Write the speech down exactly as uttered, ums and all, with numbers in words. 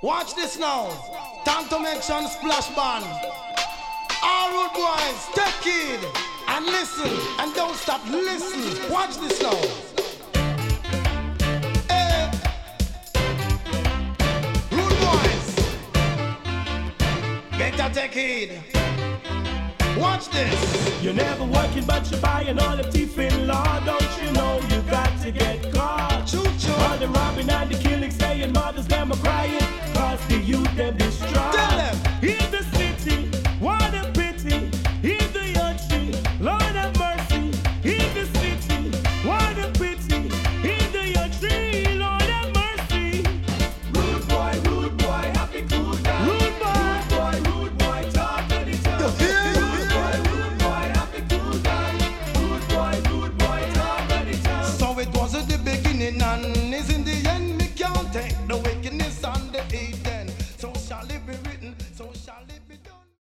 Watch this now. Time to mention splash band. All road boys, take it and listen and don't stop listening. Watch this now. Hey, road boys, better take it. Watch this. You're never working, but you're buying all the teeth in law. Don't you know you got to get caught? Choo choo. All the robbing and the killing, saying mothers them are crying.